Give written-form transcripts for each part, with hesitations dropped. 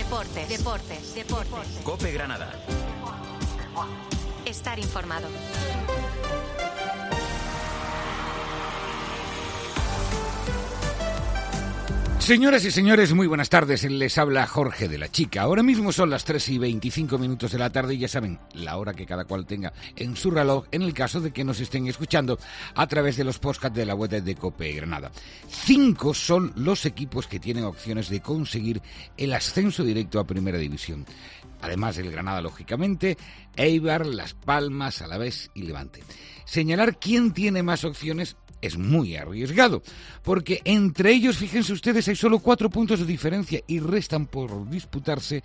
Deportes. COPE Granada. Estar informado. Señoras y señores, muy buenas tardes. Les habla Jorge de la Chica. Ahora mismo son las 3:25 de la tarde y ya saben, la hora que cada cual tenga en su reloj, en el caso de que nos estén escuchando a través de los podcasts de la web de COPE Granada. 5 son los equipos que tienen opciones de conseguir el ascenso directo a Primera División. Además del Granada, lógicamente, Eibar, Las Palmas, Alavés y Levante. Señalar quién tiene más opciones es muy arriesgado, porque entre ellos, fíjense ustedes, hay solo 4 puntos de diferencia y restan por disputarse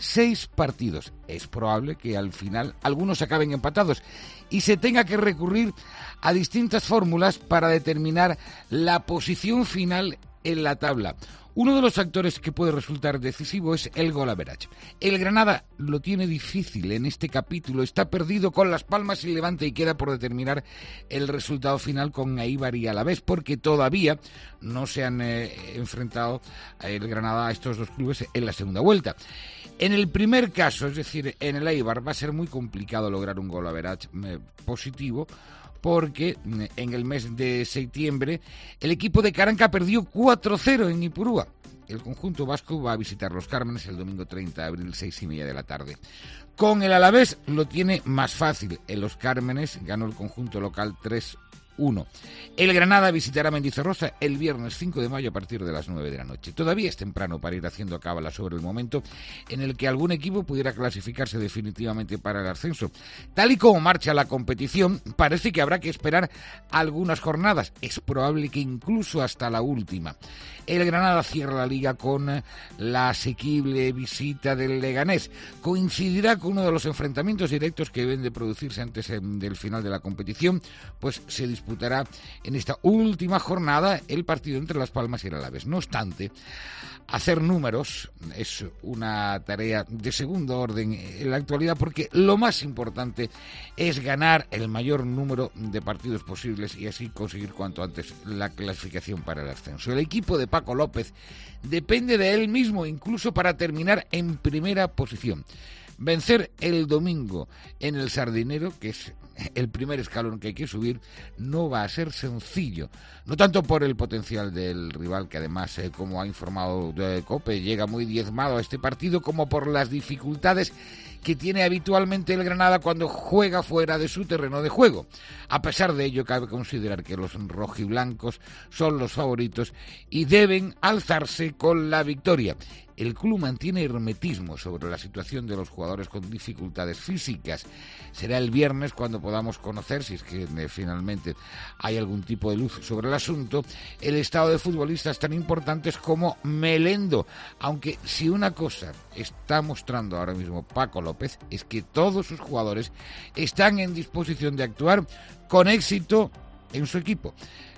6 partidos. Es probable que al final algunos acaben empatados y se tenga que recurrir a distintas fórmulas para determinar la posición final en la tabla. Uno de los factores que puede resultar decisivo es el goal average. El Granada lo tiene difícil en este capítulo, está perdido con Las Palmas y Levante y queda por determinar el resultado final con Eibar y Alavés, porque todavía no se han enfrentado el Granada a estos dos clubes en la segunda vuelta. En el primer caso, es decir, en el Eibar, va a ser muy complicado lograr un goal average positivo, porque en el mes de septiembre el equipo de Caranca perdió 4-0 en Ipurúa. El conjunto vasco va a visitar Los Cármenes el domingo 30 de abril, 6:30 de la tarde. Con el Alavés lo tiene más fácil. En Los Cármenes ganó el conjunto local 3-1. El Granada visitará Mendizorroza el viernes 5 de mayo a partir de las 9 de la noche. Todavía es temprano para ir haciendo cábala sobre el momento en el que algún equipo pudiera clasificarse definitivamente para el ascenso. Tal y como marcha la competición, parece que habrá que esperar algunas jornadas. Es probable que incluso hasta la última. El Granada cierra la liga con la asequible visita del Leganés. Coincidirá con uno de los enfrentamientos directos que deben de producirse antes del final de la competición, pues se disputará en esta última jornada el partido entre Las Palmas y el Alavés. No obstante, hacer números es una tarea de segundo orden en la actualidad, porque lo más importante es ganar el mayor número de partidos posibles y así conseguir cuanto antes la clasificación para el ascenso. El equipo de Paco López depende de él mismo, incluso para terminar en primera posición. Vencer el domingo en el Sardinero, que es el primer escalón que hay que subir, no va a ser sencillo. No tanto por el potencial del rival, que además, como ha informado COPE, llega muy diezmado a este partido, como por las dificultades que tiene habitualmente el Granada cuando juega fuera de su terreno de juego. A pesar de ello, cabe considerar que los rojiblancos son los favoritos y deben alzarse con la victoria. El club mantiene hermetismo sobre la situación de los jugadores con dificultades físicas. Será el viernes cuando podamos conocer, si es que finalmente hay algún tipo de luz sobre el asunto, el estado de futbolistas tan importantes como Melendo. Aunque si una cosa está mostrando ahora mismo Paco López es que todos sus jugadores están en disposición de actuar con éxito en su equipo.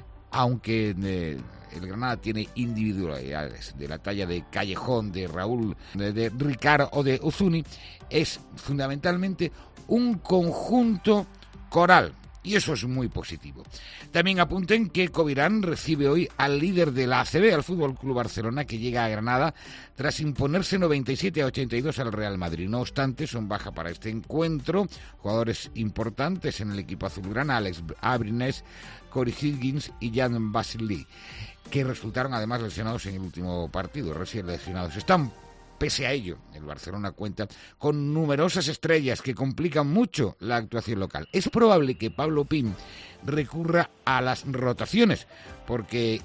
Aunque el Granada tiene individualidades de la talla de Callejón, de Raúl, de Ricard o de Uzuni, es fundamentalmente un conjunto coral. Y eso es muy positivo. También apunten que Covirán recibe hoy al líder de la ACB, al Fútbol Club Barcelona, que llega a Granada tras imponerse 97-82 al Real Madrid. No obstante, son baja para este encuentro jugadores importantes en el equipo azulgrana: Alex Abrines, Corey Higgins y Jan Basili, que resultaron además lesionados en el último partido. Recién lesionados están. Pese a ello, el Barcelona cuenta con numerosas estrellas que complican mucho la actuación local. Es probable que Pablo Pin recurra a las rotaciones, porque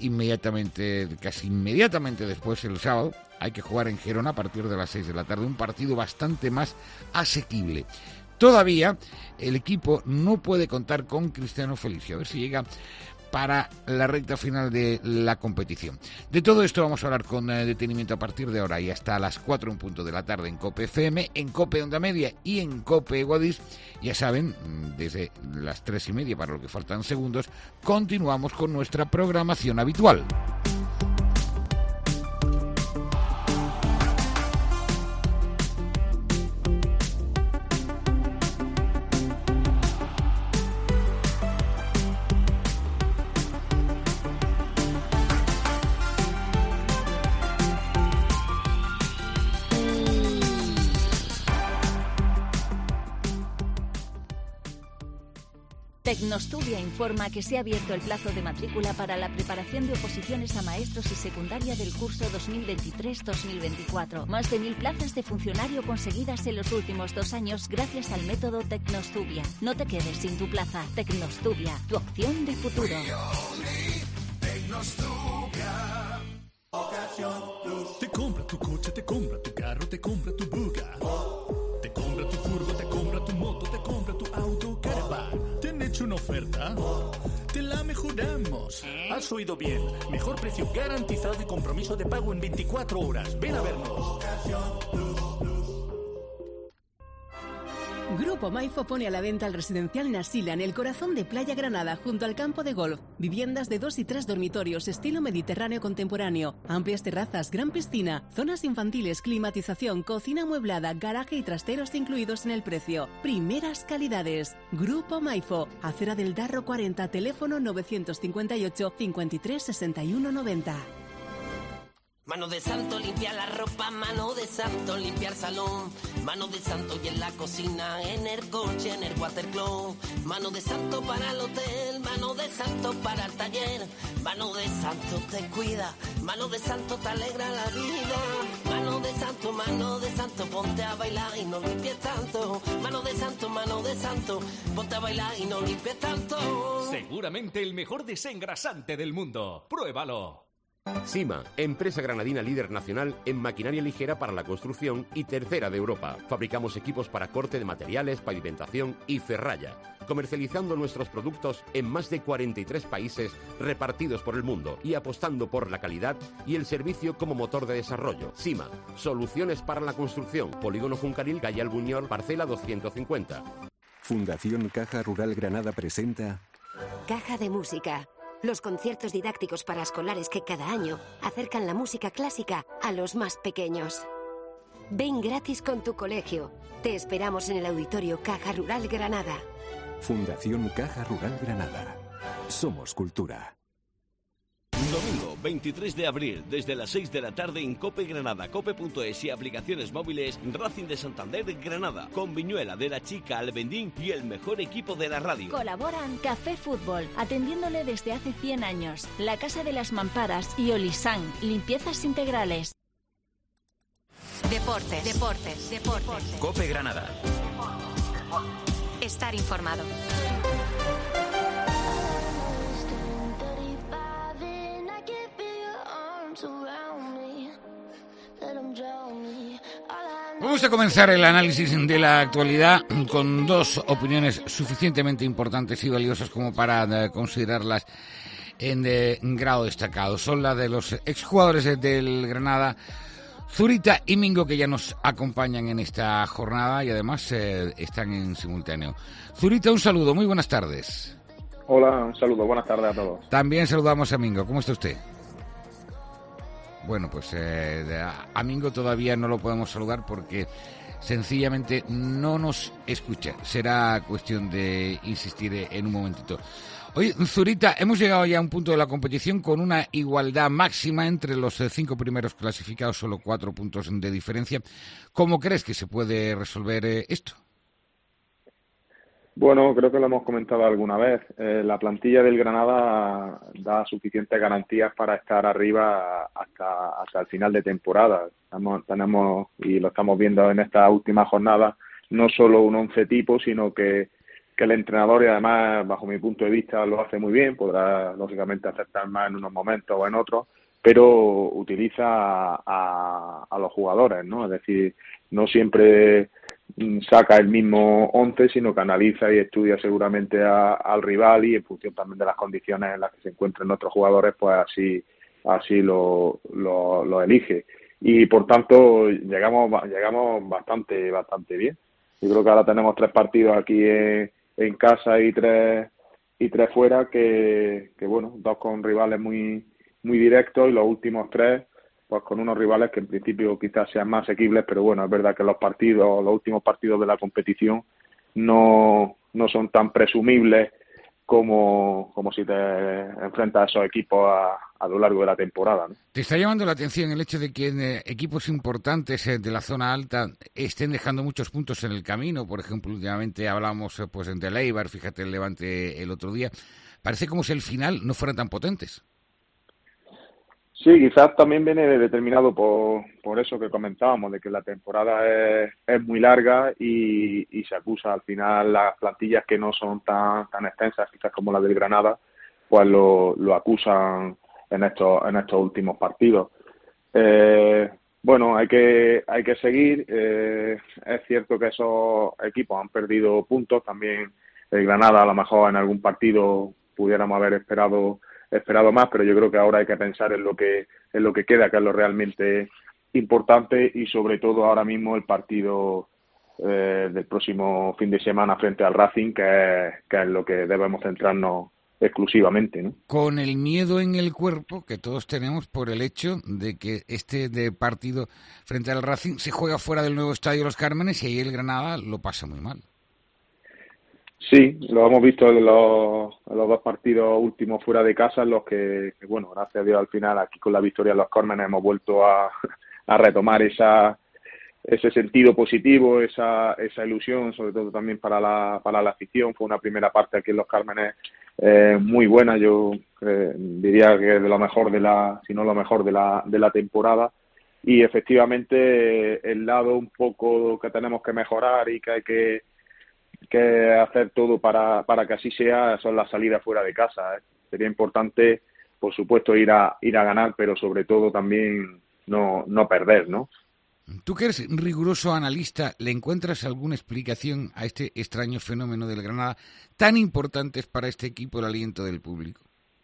casi inmediatamente después, el sábado, hay que jugar en Gerona a partir de las 6 de la tarde, un partido bastante más asequible. Todavía el equipo no puede contar con Cristiano Felicio, a ver si llega para la recta final de la competición. De todo esto vamos a hablar con detenimiento a partir de ahora y hasta las 4 en punto de la tarde en COPE FM, en COPE Onda Media y en COPE Guadix. Ya saben, desde las 3:30, para lo que faltan segundos, continuamos con nuestra programación habitual. Tecnostudia informa que se ha abierto el plazo de matrícula para la preparación de oposiciones a maestros y secundaria del curso 2023-2024. Más de 1.000 plazas de funcionario conseguidas en los últimos 2 años gracias al método Tecnostudia. No te quedes sin tu plaza. Tecnostudia, tu opción de futuro. Te compra tu coche, te compra tu carro, te compra tu buga. Te compra tu furgo, te compra tu moto, te compra tu auto, caravan. ¿Te han hecho una oferta? Te la mejoramos. Has oído bien. Mejor precio garantizado y compromiso de pago en 24 horas. Ven a vernos. Grupo Maifo pone a la venta el residencial Nasila en el corazón de Playa Granada, junto al campo de golf. Viviendas de 2 y 3 dormitorios, estilo mediterráneo contemporáneo. Amplias terrazas, gran piscina, zonas infantiles, climatización, cocina amueblada, garaje y trasteros incluidos en el precio. Primeras calidades. Grupo Maifo, Acera del Darro 40, teléfono 958 53 61 90. Mano de santo, limpiar la ropa, mano de santo, limpiar salón, mano de santo y en la cocina, en el coche, en el watercloak, mano de santo para el hotel, mano de santo para el taller, mano de santo te cuida, mano de santo te alegra la vida, mano de santo, ponte a bailar y no limpies tanto, mano de santo, ponte a bailar y no limpies tanto. Seguramente el mejor desengrasante del mundo. ¡Pruébalo! Sima, empresa granadina líder nacional en maquinaria ligera para la construcción y tercera de Europa. Fabricamos equipos para corte de materiales, pavimentación y ferralla, comercializando nuestros productos en más de 43 países repartidos por el mundo y apostando por la calidad y el servicio como motor de desarrollo. Sima, soluciones para la construcción. Polígono Juncaril, calle Albuñol, parcela 250. Fundación Caja Rural Granada presenta Caja de Música. Los conciertos didácticos para escolares que cada año acercan la música clásica a los más pequeños. Ven gratis con tu colegio. Te esperamos en el Auditorio Caja Rural Granada. Fundación Caja Rural Granada. Somos cultura. Domingo 23 de abril, desde las 6 de la tarde en Cope Granada, cope.es y aplicaciones móviles, Racing de Santander Granada, con Viñuela de la Chica Albendín y el mejor equipo de la radio. Colaboran Café Fútbol, atendiéndole desde hace 100 años, La Casa de las Mamparas y Olisan, limpiezas integrales. Deportes. Cope Granada. Estar informado. Vamos a comenzar el análisis de la actualidad con 2 opiniones suficientemente importantes y valiosas como para considerarlas en grado destacado. Son las de los exjugadores del Granada, Zurita y Mingo, que ya nos acompañan en esta jornada y además están en simultáneo. Zurita, un saludo, muy buenas tardes. Hola, un saludo, buenas tardes a todos. También saludamos a Mingo, ¿cómo está usted? Bueno, pues a Mingo todavía no lo podemos saludar porque sencillamente no nos escucha. Será cuestión de insistir en un momentito. Oye, Zurita, hemos llegado ya a un punto de la competición con una igualdad máxima entre los 5 primeros clasificados, solo 4 puntos de diferencia. ¿Cómo crees que se puede resolver esto? Bueno, creo que lo hemos comentado alguna vez. La plantilla del Granada da suficientes garantías para estar arriba hasta el final de temporada. Tenemos, y lo estamos viendo en esta última jornada, no solo un 11 tipo, sino que el entrenador, y además, bajo mi punto de vista, lo hace muy bien. Podrá, lógicamente, acertar más en unos momentos o en otros, pero utiliza a los jugadores, ¿no? Es decir, no siempre saca el mismo 11, sino que analiza y estudia seguramente al rival y en función también de las condiciones en las que se encuentren nuestros jugadores, pues así lo elige. Y por tanto llegamos bastante bien. Yo creo que ahora tenemos 3 partidos aquí en casa y 3 fuera, que bueno, 2 con rivales muy directos y los últimos 3 pues con unos rivales que en principio quizás sean más asequibles, pero bueno, es verdad que los últimos partidos de la competición no son tan presumibles como si te enfrentas a esos equipos a lo largo de la temporada, ¿no? ¿Te está llamando la atención el hecho de que equipos importantes de la zona alta estén dejando muchos puntos en el camino? Por ejemplo, últimamente hablamos pues de Eibar, fíjate el Levante el otro día. Parece como si el final no fueran tan potentes. Sí, quizás también viene determinado por eso que comentábamos, de que la temporada es muy larga y se acusa al final las plantillas que no son tan extensas, quizás como la del Granada, pues lo acusan en estos últimos partidos. Bueno, hay que seguir. Es cierto que esos equipos han perdido puntos. También el Granada, a lo mejor en algún partido pudiéramos haber esperado más, pero yo creo que ahora hay que pensar en lo que queda, que es lo realmente importante, y sobre todo ahora mismo el partido del próximo fin de semana frente al Racing, que es lo que debemos centrarnos exclusivamente, ¿no? Con el miedo en el cuerpo que todos tenemos por el hecho de que de partido frente al Racing se juega fuera del nuevo estadio Los Cármenes, y ahí el Granada lo pasa muy mal. Sí, lo hemos visto en los dos partidos últimos fuera de casa, en los que, bueno, gracias a Dios al final aquí con la victoria en Los Cármenes hemos vuelto a retomar ese sentido positivo, esa ilusión, sobre todo también para la afición. Fue una primera parte aquí en Los Cármenes muy buena, yo diría que de lo mejor si no lo mejor de la temporada, y efectivamente el lado un poco que tenemos que mejorar y que hay que hacer todo para que así sea son las salidas fuera de casa. Sería importante, por supuesto, ir a ganar, pero sobre todo también no perder, ¿no? Tú que eres riguroso analista, ¿le encuentras alguna explicación a este extraño fenómeno del Granada, tan importante es para este equipo el aliento del público?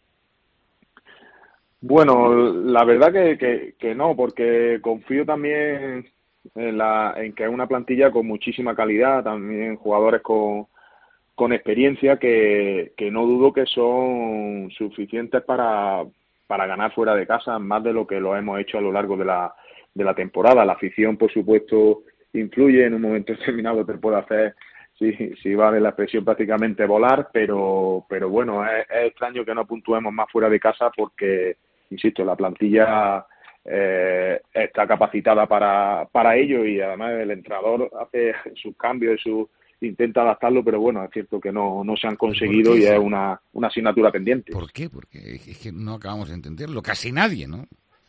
Bueno, la verdad que no, porque confío también en que es una plantilla con muchísima calidad, también jugadores con experiencia que no dudo que son suficientes para ganar fuera de casa, más de lo que lo hemos hecho a lo largo de la temporada. La afición, por supuesto, influye, en un momento determinado te puede hacer, si vale la expresión, prácticamente volar, pero bueno, es extraño que no puntuemos más fuera de casa porque, insisto, la plantilla está capacitada para ello, y además el entrenador hace sus cambios, intenta adaptarlo, pero bueno, es cierto que no se han conseguido y es una asignatura pendiente. ¿Por qué? Porque es que no acabamos de entenderlo, casi nadie, ¿no?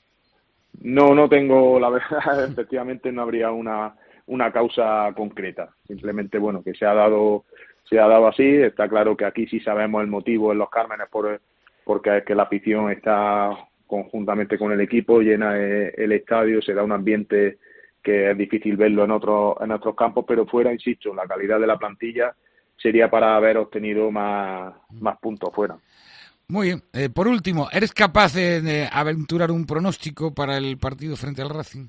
No tengo, la verdad, efectivamente no habría una causa concreta, simplemente bueno, que se ha dado así. Está claro que aquí sí sabemos el motivo en Los Cármenes, porque es que la afición está conjuntamente con el equipo, llena el estadio, se da un ambiente que es difícil verlo en otros campos, pero fuera, insisto, la calidad de la plantilla sería para haber obtenido más puntos fuera. Muy bien. Por último, ¿eres capaz de aventurar un pronóstico para el partido frente al Racing?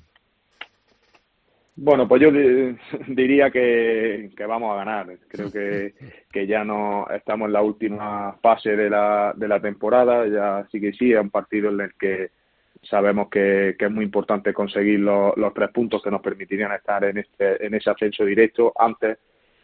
Bueno, pues yo diría que vamos a ganar. Creo que ya no estamos en la última fase de la temporada. Ya sí, es un partido en el que sabemos que es muy importante conseguir los 3 puntos que nos permitirían estar en ese ascenso directo antes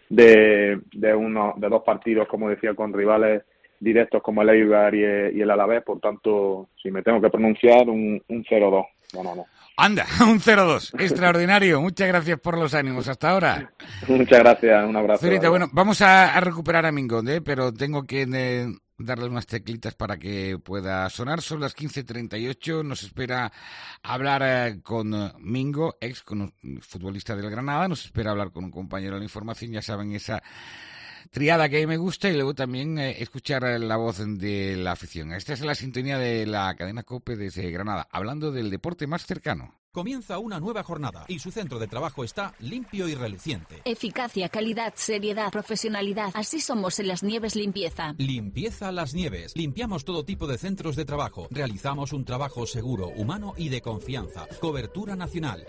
de 2 partidos, como decía, con rivales directos como el Eibar y el Alavés. Por tanto, si me tengo que pronunciar, un 0-2. No. Anda, un 0-2. Extraordinario. Muchas gracias por los ánimos. Hasta ahora. Muchas gracias. Un abrazo. Zurita, bueno, vamos a recuperar a Mingo, pero tengo que darle unas teclitas para que pueda sonar. Son las 15:38. Nos espera hablar con Mingo, futbolista del Granada. Nos espera hablar con un compañero de la información. Ya saben, esa triada que a mí me gusta, y luego también escuchar la voz de la afición. Esta es la sintonía de la cadena COPE desde Granada, hablando del deporte más cercano. Comienza una nueva jornada y su centro de trabajo está limpio y reluciente. Eficacia, calidad, seriedad, profesionalidad. Así somos en Las Nieves Limpieza. Limpieza Las Nieves. Limpiamos todo tipo de centros de trabajo. Realizamos un trabajo seguro, humano y de confianza. Cobertura nacional.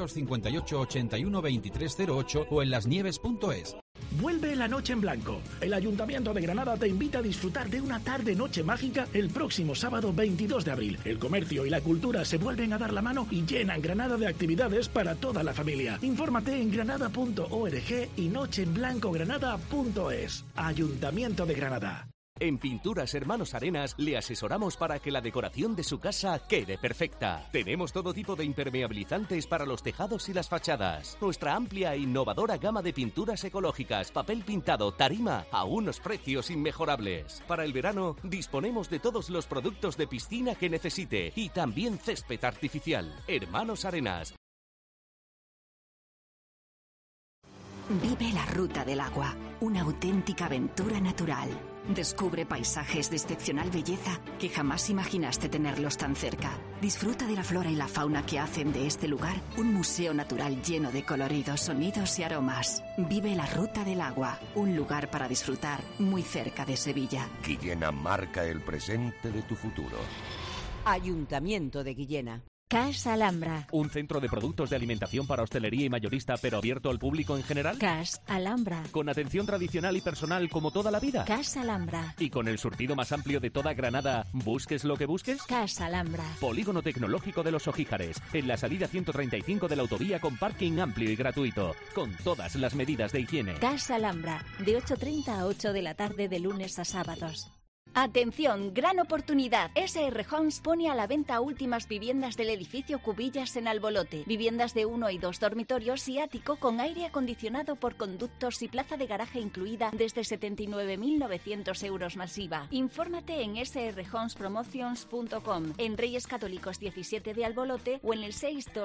958 81 2308 o en lasnieves.es. Vuelve la Noche en Blanco. El Ayuntamiento de Granada te invita a disfrutar de una tarde-noche mágica el próximo sábado 22 de abril. El comercio y la cultura se vuelven a dar la mano y llenan Granada de actividades para toda la familia. Infórmate en granada.org y nocheenblancogranada.es. Ayuntamiento de Granada. En Pinturas Hermanos Arenas le asesoramos para que la decoración de su casa quede perfecta. Tenemos todo tipo de impermeabilizantes para los tejados y las fachadas. Nuestra amplia e innovadora gama de pinturas ecológicas, papel pintado, tarima, a unos precios inmejorables. Para el verano disponemos de todos los productos de piscina que necesite y también césped artificial. Hermanos Arenas. Vive la Ruta del Agua, una auténtica aventura natural. Descubre paisajes de excepcional belleza que jamás imaginaste tenerlos tan cerca. Disfruta de la flora y la fauna que hacen de este lugar un museo natural lleno de coloridos, sonidos y aromas. Vive la Ruta del Agua, un lugar para disfrutar muy cerca de Sevilla. Guillena marca el presente de tu futuro. Ayuntamiento de Guillena. CAS Alhambra. Un centro de productos de alimentación para hostelería y mayorista, pero abierto al público en general. CAS Alhambra. Con atención tradicional y personal como toda la vida. CAS Alhambra. Y con el surtido más amplio de toda Granada, ¿busques lo que busques? CAS Alhambra. Polígono Tecnológico de los Ojíjares, en la salida 135 de la autovía con parking amplio y gratuito, con todas las medidas de higiene. CAS Alhambra, de 8:30 a 8 de la tarde de lunes a sábados. Atención, gran oportunidad. SR Homes pone a la venta últimas viviendas del edificio Cubillas en Albolote. Viviendas de 1 y 2 dormitorios y ático con aire acondicionado por conductos y plaza de garaje incluida desde 79.900 euros masiva. Infórmate en srhomespromotions.com, en Reyes Católicos 17 de Albolote o en el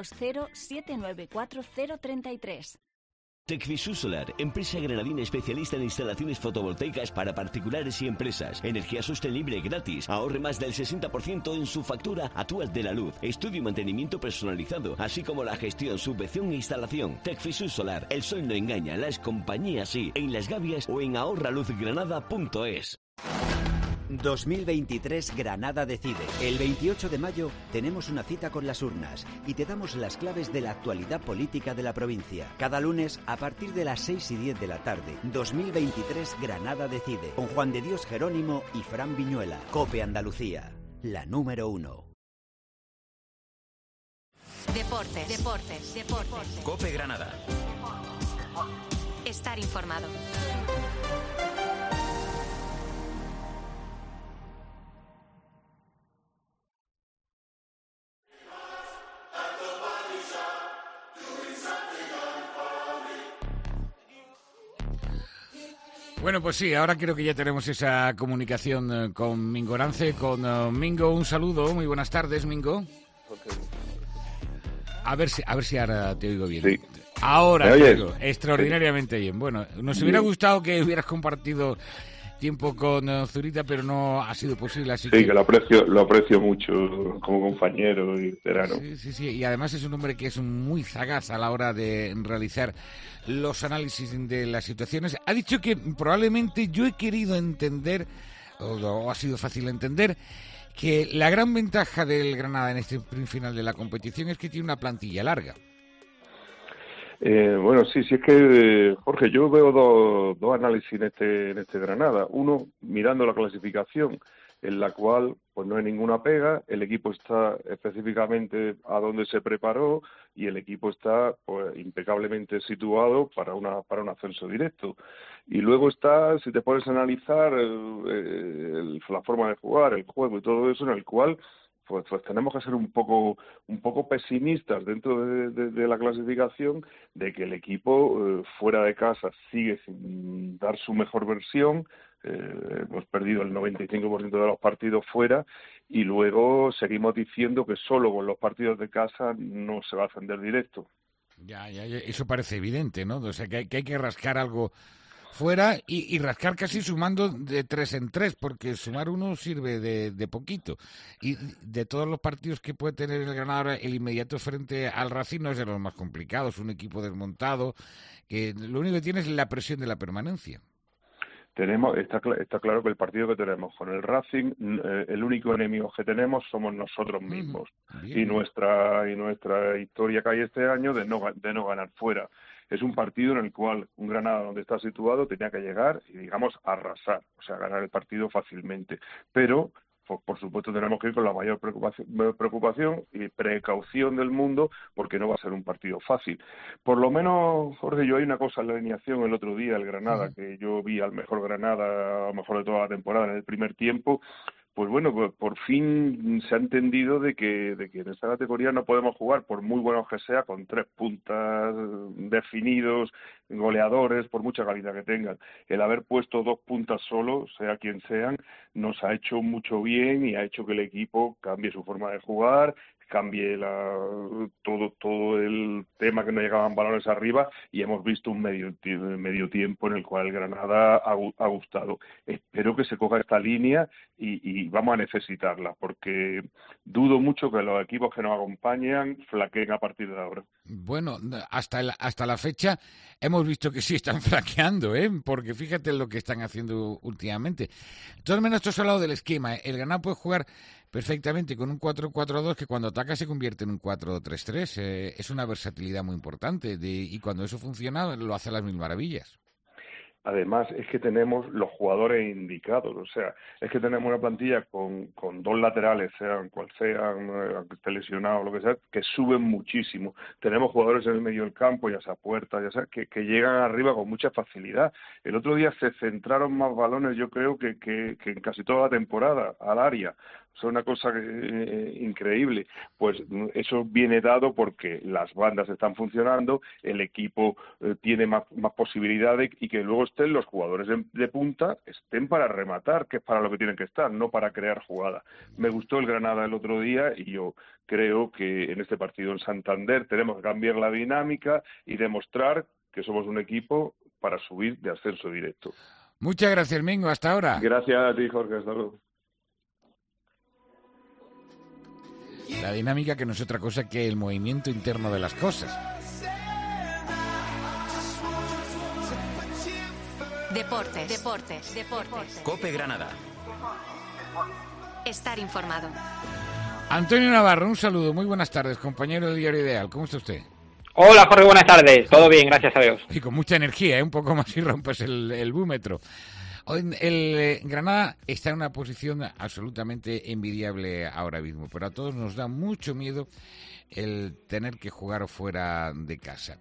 620-794-033. Tecfisur Solar, empresa granadina especialista en instalaciones fotovoltaicas para particulares y empresas. Energía sostenible gratis. Ahorre más del 60% en su factura actual de la luz. Estudio y mantenimiento personalizado, así como la gestión, subvención e instalación. Tecfisur Solar, el sol no engaña, las compañías sí. En Las Gavias o en ahorraluzgranada.es. 2023 Granada decide. El 28 de mayo tenemos una cita con las urnas y te damos las claves de la actualidad política de la provincia. Cada lunes a partir de las 6:10 de la tarde. 2023 Granada decide. Con Juan de Dios Jerónimo y Fran Viñuela. COPE Andalucía, la número 1. Deportes. COPE Granada. Estar informado. Bueno, pues sí, ahora creo que ya tenemos esa comunicación con Mingo Orance. Con Mingo, un saludo, muy buenas tardes, Mingo. A ver si ahora te oigo bien. Sí. Ahora te oigo extraordinariamente bien. Bueno, nos hubiera gustado que hubieras compartido tiempo con Zurita, pero no ha sido posible, así que lo aprecio mucho como compañero y veterano. Sí, y además es un hombre que es muy sagaz a la hora de realizar los análisis de las situaciones. Ha dicho que probablemente yo he querido entender, o ha sido fácil entender, que la gran ventaja del Granada en este sprint final de la competición es que tiene una plantilla larga. Bueno, sí, es que, Jorge, yo veo dos análisis en este Granada. Uno, mirando la clasificación, en la cual pues no hay ninguna pega, el equipo está específicamente a donde se preparó y el equipo está pues impecablemente situado para un ascenso directo. Y luego está, si te pones a analizar la forma de jugar, el juego y todo eso, en el cual pues tenemos que ser un poco pesimistas dentro de la clasificación, de que el equipo fuera de casa sigue sin dar su mejor versión. Hemos perdido el 95% de los partidos fuera y luego seguimos diciendo que solo con los partidos de casa no se va a ascender directo. Ya, eso parece evidente, ¿no? O sea, que hay que rascar algo fuera y rascar casi sumando de 3 en 3, porque sumar uno sirve de poquito. Y de todos los partidos que puede tener el Granada, el inmediato frente al Racing no es de los más complicados, un equipo desmontado, que lo único que tiene es la presión de la permanencia. Está claro que el partido que tenemos con el Racing, el único enemigo que tenemos somos nosotros mismos. Y nuestra historia que hay este año de no ganar fuera. Es un partido en el cual un Granada donde está situado tenía que llegar y, digamos, arrasar, o sea, ganar el partido fácilmente. Pero pues por supuesto tenemos que ir con la mayor preocupación y precaución del mundo, porque no va a ser un partido fácil. Por lo menos, Jorge, yo hay una cosa en la alineación el otro día, el Granada, que yo vi al mejor Granada, a lo mejor de toda la temporada en el primer tiempo. Pues bueno, pues por fin se ha entendido de que en esta categoría no podemos jugar, por muy buenos que sea, con 3 puntas definidos, goleadores, por mucha calidad que tengan. El haber puesto 2 puntas solo, sea quien sean, nos ha hecho mucho bien y ha hecho que el equipo cambie su forma de jugar, cambie todo el tema que no llegaban balones arriba, y hemos visto un medio tiempo en el cual el Granada ha gustado. Espero que se coja esta línea y vamos a necesitarla, porque dudo mucho que los equipos que nos acompañan flaqueen a partir de ahora. Bueno, hasta la fecha hemos visto que sí están flaqueando, porque fíjate lo que están haciendo últimamente. De todas maneras, esto es hablado del esquema. El Granada puede jugar perfectamente con un 4-4-2 que cuando ataca se convierte en un 4-3-3. Es una versatilidad muy importante y cuando eso funciona lo hace a las mil maravillas. Además, es que tenemos los jugadores indicados, o sea, es que tenemos una plantilla con 2 laterales, sean cual sean, aunque esté lesionado o lo que sea, que suben muchísimo. Tenemos jugadores en el medio del campo, ya sea Puerta, ya sea, que llegan arriba con mucha facilidad. El otro día se centraron más balones, yo creo, que en casi toda la temporada, al área. Es una cosa increíble. Pues eso viene dado porque las bandas están funcionando, el equipo tiene más posibilidades, y que luego estén los jugadores de punta, estén para rematar, que es para lo que tienen que estar, no para crear jugadas. Me gustó el Granada el otro día, y yo creo que en este partido en Santander tenemos que cambiar la dinámica y demostrar que somos un equipo para subir de ascenso directo. Muchas gracias, Mingo. Hasta ahora. Gracias a ti, Jorge. Hasta luego. La dinámica, que no es otra cosa que el movimiento interno de las cosas. Deportes. Cope Granada. Estar informado. Antonio Navarro, un saludo. Muy buenas tardes, compañero del Diario Ideal. ¿Cómo está usted? Hola, Jorge, buenas tardes. Todo bien, gracias a Dios. Y con mucha energía, un poco más y rompes el búmetro. El Granada está en una posición absolutamente envidiable ahora mismo, pero a todos nos da mucho miedo el tener que jugar fuera de casa.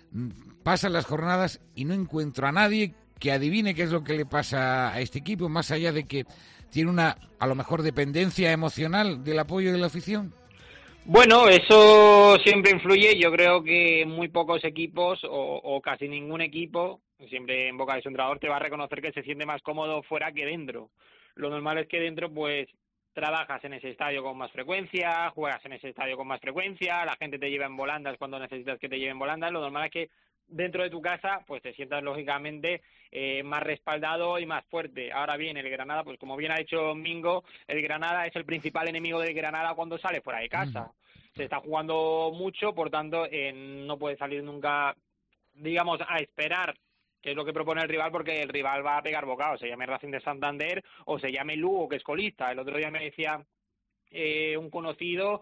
Pasan las jornadas y no encuentro a nadie que adivine qué es lo que le pasa a este equipo, más allá de que tiene a lo mejor, dependencia emocional del apoyo de la afición. Bueno, eso siempre influye. Yo creo que muy pocos equipos o casi ningún equipo, siempre en boca de su entrenador, te va a reconocer que se siente más cómodo fuera que dentro. Lo normal es que dentro, pues, trabajas en ese estadio con más frecuencia, juegas en ese estadio con más frecuencia, la gente te lleva en volandas cuando necesitas que te lleven volandas. Lo normal es que dentro de tu casa, pues te sientas lógicamente más respaldado y más fuerte. Ahora bien, el Granada, pues como bien ha dicho Mingo, el Granada es el principal enemigo del Granada cuando sale fuera de casa. Se está jugando mucho, por tanto, no puede salir nunca, digamos, a esperar qué es lo que propone el rival, porque el rival va a pegar bocado, se llame Racing de Santander o se llame Lugo, que es colista. El otro día me decía un conocido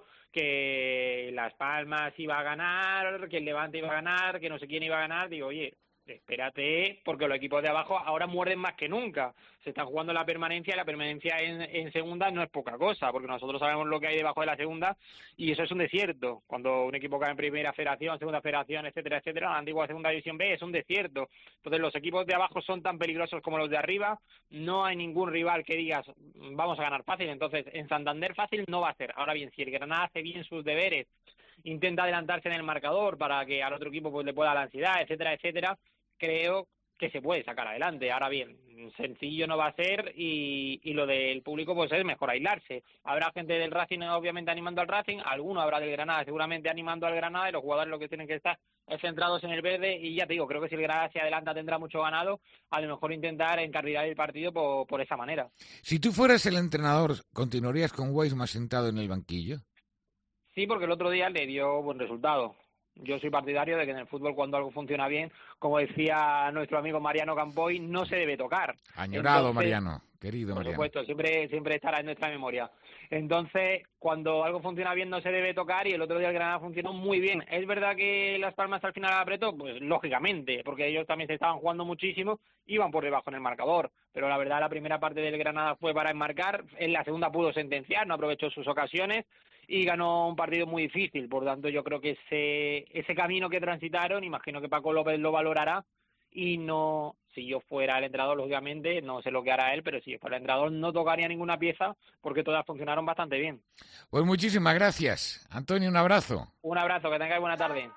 que Las Palmas iba a ganar, que el Levante iba a ganar, que no sé quién iba a ganar. Digo, oye, espérate, porque los equipos de abajo ahora muerden más que nunca. Se está jugando la permanencia, y la permanencia en segunda no es poca cosa, porque nosotros sabemos lo que hay debajo de la segunda, y eso es un desierto. Cuando un equipo cae en primera federación, segunda federación, etcétera, etcétera, la antigua segunda división B, es un desierto. Entonces los equipos de abajo son tan peligrosos como los de arriba. No hay ningún rival que digas vamos a ganar fácil. Entonces en Santander fácil no va a ser. Ahora bien, si el Granada hace bien sus deberes, intenta adelantarse en el marcador para que al otro equipo pues le pueda la ansiedad, etcétera, etcétera, creo que se puede sacar adelante. Ahora bien, sencillo no va a ser, y lo del público pues es mejor aislarse. Habrá gente del Racing obviamente animando al Racing, alguno habrá del Granada seguramente animando al Granada, y los jugadores lo que tienen que estar es centrados en el verde. Y ya te digo, creo que si el Granada se adelanta tendrá mucho ganado, a lo mejor intentar encarrilar el partido por esa manera. Si tú fueras el entrenador, ¿continuarías con Weisman sentado en el banquillo? Sí, porque el otro día le dio buen resultado. Yo soy partidario de que en el fútbol, cuando algo funciona bien, como decía nuestro amigo Mariano Campoy, no se debe tocar. Añorado Mariano, querido Mariano. Por supuesto, siempre estará en nuestra memoria. Entonces, cuando algo funciona bien no se debe tocar, y el otro día el Granada funcionó muy bien. ¿Es verdad que Las Palmas al final apretó? Pues lógicamente, porque ellos también se estaban jugando muchísimo, iban por debajo en el marcador. Pero la verdad, la primera parte del Granada fue para enmarcar, en la segunda pudo sentenciar, no aprovechó sus ocasiones y ganó un partido muy difícil. Por tanto, yo creo que ese camino que transitaron, imagino que Paco López lo valorará, y no, si yo fuera el entrenador, lógicamente, no sé lo que hará él, pero si yo fuera el entrenador no tocaría ninguna pieza porque todas funcionaron bastante bien. Pues muchísimas gracias. Antonio, un abrazo. Un abrazo, que tengáis buena tarde.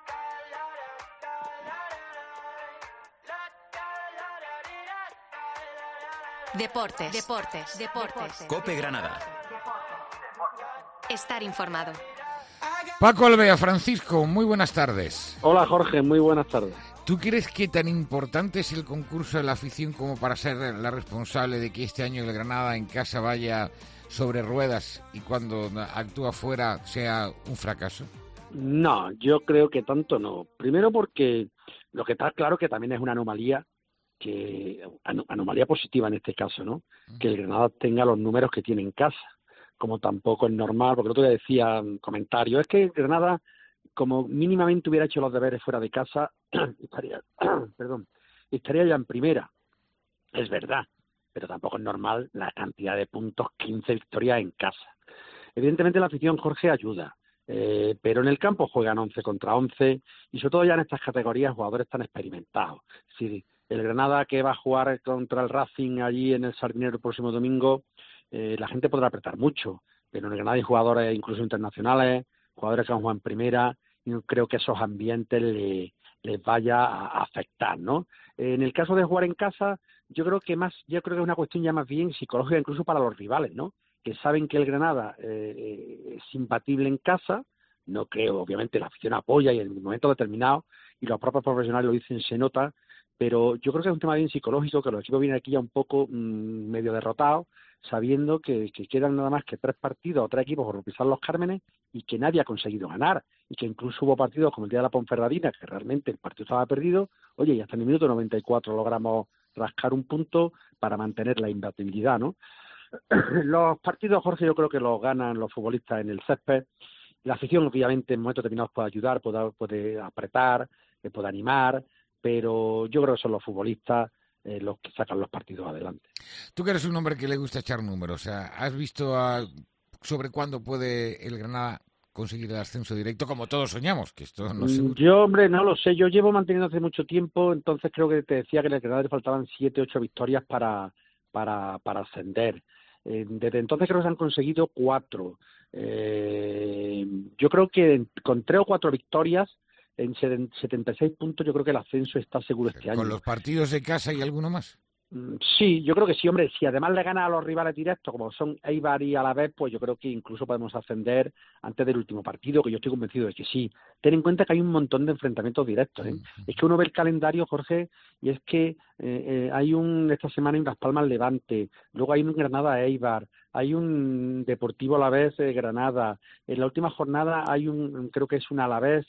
Deportes. COPE Granada. Estar informado. Paco Alvea, Francisco, muy buenas tardes. Hola Jorge, muy buenas tardes. ¿Tú crees que tan importante es el concurso de la afición como para ser la responsable de que este año el Granada en casa vaya sobre ruedas y cuando actúa fuera sea un fracaso? No, yo creo que tanto no. Primero porque lo que está claro que también es una anomalía, anomalía positiva en este caso, ¿no? Que el Granada tenga los números que tiene en casa, como tampoco es normal, porque el otro día decía un comentario, es que el Granada, como mínimamente hubiera hecho los deberes fuera de casa, estaría ya en primera. Es verdad, pero tampoco es normal la cantidad de puntos, 15 victorias en casa. Evidentemente la afición, Jorge, ayuda, pero en el campo juegan 11 contra 11 y sobre todo ya en estas categorías jugadores tan experimentados. Es decir, el Granada que va a jugar contra el Racing allí en el Sardinero el próximo domingo, la gente podrá apretar mucho, pero en el Granada hay jugadores incluso internacionales, jugadores que han jugado en primera, y no creo que esos ambientes les vaya a afectar, ¿no? En el caso de jugar en casa, yo creo que es una cuestión ya más bien psicológica incluso para los rivales, ¿no? Que saben que el Granada es imbatible en casa, no creo, obviamente la afición apoya y en un momento determinado, y los propios profesionales lo dicen, se nota, pero yo creo que es un tema bien psicológico, que los equipos vienen aquí ya un poco medio derrotados, sabiendo que quedan nada más que 3 partidos o 3 equipos por pisar los Cármenes y que nadie ha conseguido ganar, y que incluso hubo partidos como el día de la Ponferradina, que realmente el partido estaba perdido, oye, y hasta en el minuto 94 logramos rascar un punto para mantener la imbatibilidad, ¿no? Los partidos, Jorge, yo creo que los ganan los futbolistas en el césped. La afición, obviamente, en momentos determinados puede ayudar, puede apretar, puede animar, pero yo creo que son los futbolistas los que sacan los partidos adelante. Tú que eres un hombre que le gusta echar números, ¿has visto sobre cuándo puede el Granada conseguir el ascenso directo, como todos soñamos? Que esto no es... Yo, hombre, no lo sé. Yo llevo manteniendo hace mucho tiempo, entonces creo que te decía que en el Granada le faltaban 7, 8 victorias para ascender. Desde entonces creo que se han conseguido 4. Yo creo que con 3 o 4 victorias en 76 puntos yo creo que el ascenso está seguro este año. ¿Con los partidos de casa y alguno más? Sí, yo creo que sí, hombre. Si además le gana a los rivales directos, como son Eibar y Alavés, pues yo creo que incluso podemos ascender antes del último partido, que yo estoy convencido de que sí. Ten en cuenta que hay un montón de enfrentamientos directos, ¿eh? Es que uno ve el calendario, Jorge, y es que hay esta semana hay un Las Palmas Levante, luego hay un Granada Eibar, hay un Deportivo Alavés Granada, en la última jornada hay creo que es un Alavés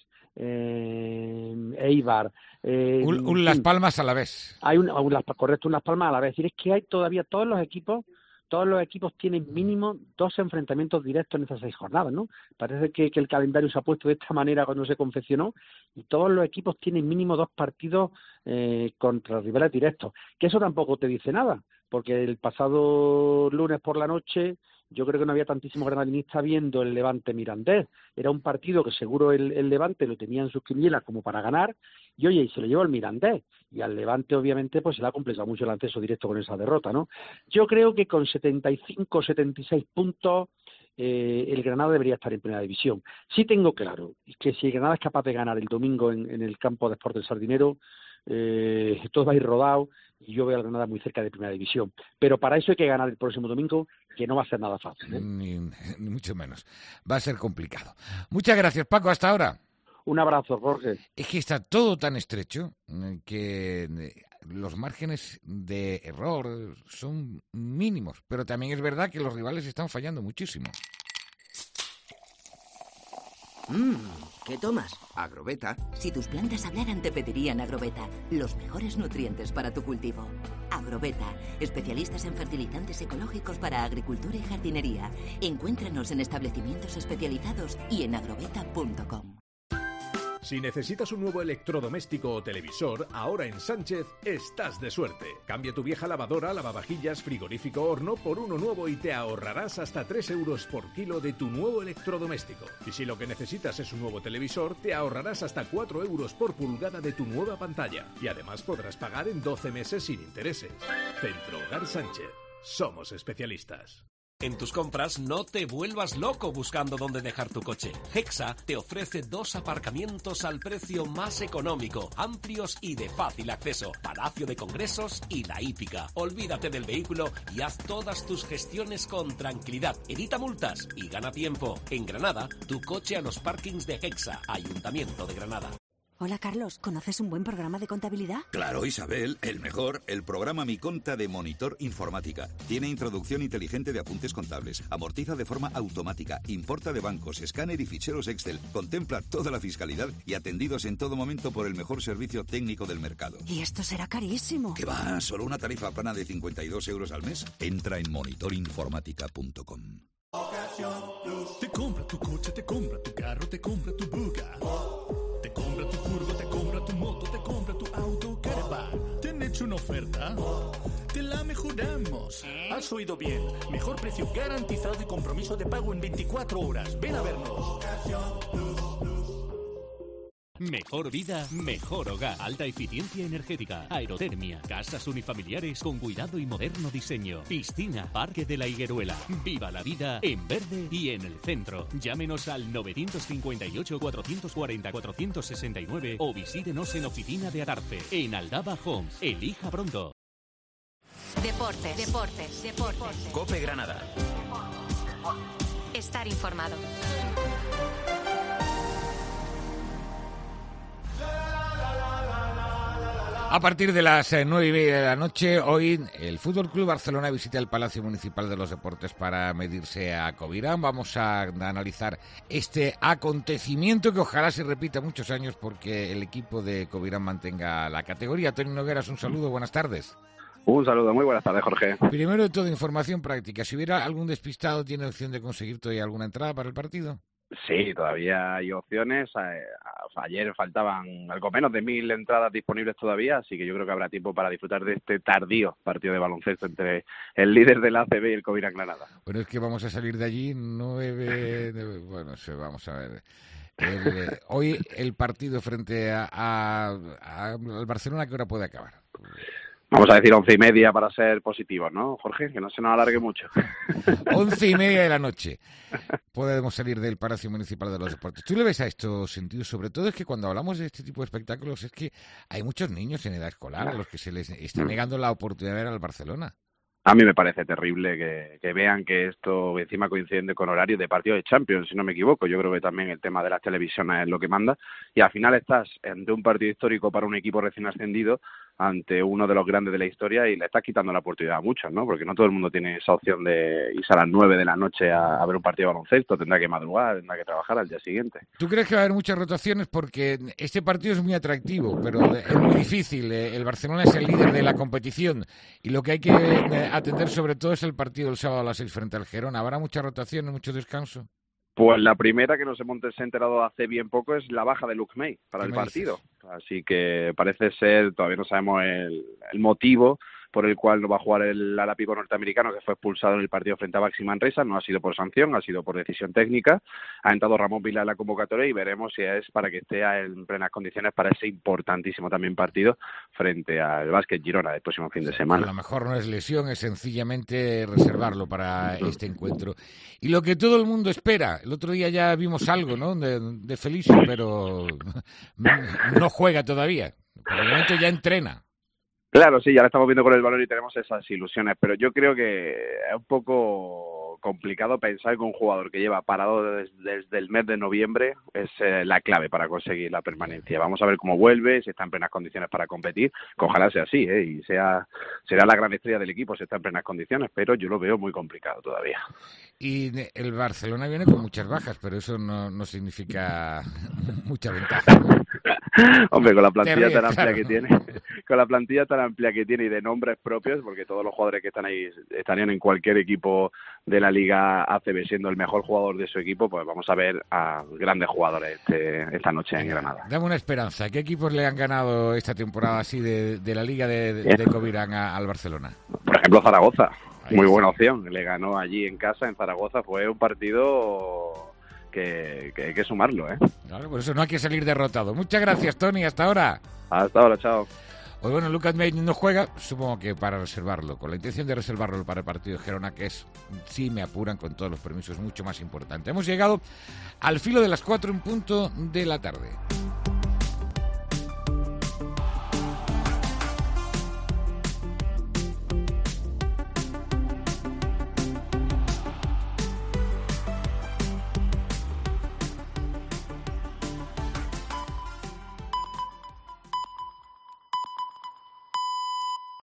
Eibar, un Las Palmas a la vez. Hay un Las Palmas a la vez. Es decir, es que hay todavía todos los equipos tienen mínimo 2 enfrentamientos directos en esas 6 jornadas, ¿no? Parece que el calendario se ha puesto de esta manera cuando se confeccionó, y todos los equipos tienen mínimo 2 partidos contra rivales directos, que eso tampoco te dice nada, porque el pasado lunes por la noche yo creo que no había tantísimos granadinistas viendo el Levante Mirandés. Era un partido que seguro el Levante lo tenía en sus quinielas como para ganar, y oye, y se lo llevó el Mirandés. Y al Levante, obviamente, pues se le ha complicado mucho el acceso directo con esa derrota, ¿no? Yo creo que con 75, 76 puntos el Granada debería estar en primera división. Sí tengo claro que si el Granada es capaz de ganar el domingo en el campo de Deportes del Sardinero, todo va a ir rodado y yo veo al Granada muy cerca de primera división, pero para eso hay que ganar el próximo domingo, que no va a ser nada fácil, ¿eh? Ni mucho menos, va a ser complicado. Muchas gracias, Paco, hasta ahora. Un abrazo, Jorge. Es que está todo tan estrecho que los márgenes de error son mínimos, pero también es verdad que los rivales están fallando muchísimo. ¿Qué tomas? Agroveta. Si tus plantas hablaran, te pedirían Agroveta. Los mejores nutrientes para tu cultivo. Agroveta, especialistas en fertilizantes ecológicos para agricultura y jardinería. Encuéntranos en establecimientos especializados y en agroveta.com. Si necesitas un nuevo electrodoméstico o televisor, ahora en Sánchez estás de suerte. Cambia tu vieja lavadora, lavavajillas, frigorífico, horno por uno nuevo y te ahorrarás hasta 3 euros por kilo de tu nuevo electrodoméstico. Y si lo que necesitas es un nuevo televisor, te ahorrarás hasta 4 euros por pulgada de tu nueva pantalla. Y además podrás pagar en 12 meses sin intereses. Centro Hogar Sánchez. Somos especialistas. En tus compras no te vuelvas loco buscando dónde dejar tu coche. Hexa te ofrece 2 aparcamientos al precio más económico, amplios y de fácil acceso. Palacio de Congresos y La Hípica. Olvídate del vehículo y haz todas tus gestiones con tranquilidad. Evita multas y gana tiempo. En Granada, tu coche a los parkings de Hexa, Ayuntamiento de Granada. Hola, Carlos. ¿Conoces un buen programa de contabilidad? Claro, Isabel, el mejor, el programa Mi Conta de Monitor Informática. Tiene introducción inteligente de apuntes contables, amortiza de forma automática, importa de bancos, escáner y ficheros Excel, contempla toda la fiscalidad y atendidos en todo momento por el mejor servicio técnico del mercado. ¿Y esto será carísimo? ¿Qué va? ¿Solo una tarifa plana de 52 euros al mes? Entra en monitorinformática.com. Te compra tu coche, te compra tu carro, te compra tu buga. Te compra tu furgo, te compra tu moto, te compra tu auto, caravan. ¿Te han hecho una oferta? Te la mejoramos. Has oído bien. Mejor precio garantizado y compromiso de pago en 24 horas. Ven a vernos. Mejor vida, mejor hogar. Alta eficiencia energética, aerotermia, casas unifamiliares con cuidado y moderno diseño. Piscina, Parque de la Higueruela. Viva la vida en verde y en el centro. Llámenos al 958-440-469 o visítenos en Oficina de Adarfe, en Aldaba Homes. Elija pronto. Deportes. COPE Granada. Estar informado. A partir de las 9:30 de la noche, hoy el Fútbol Club Barcelona visita el Palacio Municipal de los Deportes para medirse a Covirán. Vamos a analizar este acontecimiento que ojalá se repita muchos años porque el equipo de Covirán mantenga la categoría. Tony Nogueras, un saludo, buenas tardes. Un saludo, muy buenas tardes, Jorge. Primero de todo, información práctica. Si hubiera algún despistado, ¿tiene opción de conseguir todavía alguna entrada para el partido? Sí, todavía hay opciones. Ayer faltaban algo menos de 1.000 entradas disponibles todavía, así que yo creo que habrá tiempo para disfrutar de este tardío partido de baloncesto entre el líder del ACB y el Covirán Granada. Bueno, es que vamos a salir de allí 9... Bueno, vamos a ver. Hoy el partido frente al Barcelona, ¿a qué hora puede acabar? Vamos a decir 11:30 para ser positivos, ¿no, Jorge? Que no se nos alargue mucho. 11:30 de la noche. Podemos salir del Palacio Municipal de los Deportes. ¿Tú le ves a esto sentido? Sobre todo es que cuando hablamos de este tipo de espectáculos es que hay muchos niños en edad escolar a los que se les está negando la oportunidad de ver al Barcelona. A mí me parece terrible que vean que esto encima coincide con horario de partido de Champions, si no me equivoco. Yo creo que también el tema de las televisiones es lo que manda. Y al final estás ante un partido histórico para un equipo recién ascendido, ante uno de los grandes de la historia, y le estás quitando la oportunidad a muchos, ¿no? Porque no todo el mundo tiene esa opción de irse a las 9 de la noche a ver un partido de baloncesto. Tendrá que madrugar, tendrá que trabajar al día siguiente. ¿Tú crees que va a haber muchas rotaciones? Porque este partido es muy atractivo, pero es muy difícil. El Barcelona es el líder de la competición y lo que hay que atender sobre todo es el partido del sábado a las 6 frente al Gerona. ¿Habrá mucha rotación y mucho descanso? Pues la primera que nos hemos enterado hace bien poco es la baja de Luke May para el partido. Así que parece ser, todavía no sabemos el motivo por el cual no va a jugar el ala pívot norteamericano, que fue expulsado en el partido frente a Baxi Manresa. No ha sido por sanción, ha sido por decisión técnica. Ha entrado Ramón Vila en la convocatoria y veremos si es para que esté en plenas condiciones para ese importantísimo también partido frente al Básquet Girona el próximo fin de semana. A lo mejor no es lesión, es sencillamente reservarlo para este encuentro. Y lo que todo el mundo espera, el otro día ya vimos algo, ¿no?, de Felicio, pero no juega todavía. Por el momento ya entrena. Claro, sí, ya lo estamos viendo con el balón y tenemos esas ilusiones, pero yo creo que es un poco complicado pensar que un jugador que lleva parado desde el mes de noviembre es la clave para conseguir la permanencia. Vamos a ver cómo vuelve, si está en plenas condiciones para competir, que ojalá sea así, y será la gran estrella del equipo si está en plenas condiciones, pero yo lo veo muy complicado todavía. Y el Barcelona viene con muchas bajas, pero eso no significa mucha ventaja. Hombre, con la plantilla tan amplia que tiene, con la plantilla tan amplia que tiene y de nombres propios, porque todos los jugadores que están ahí estarían en cualquier equipo de la Liga ACB siendo el mejor jugador de su equipo, pues vamos a ver a grandes jugadores esta noche en Granada. Dame una esperanza. ¿Qué equipos le han ganado esta temporada así de la Liga de Covirán al Barcelona? Por ejemplo, Zaragoza. Muy buena opción. Le ganó allí en casa, en Zaragoza. Fue un partido que hay que sumarlo, ¿eh? Claro, por eso no hay que salir derrotado. Muchas gracias, Tony. Hasta ahora. Hasta ahora, chao. Pues bueno, Lucas May no juega, supongo que para reservarlo, con la intención de reservarlo para el partido de Gerona, que es, si me apuran con todos los permisos, mucho más importante. Hemos llegado al filo de las 4 en punto de la tarde.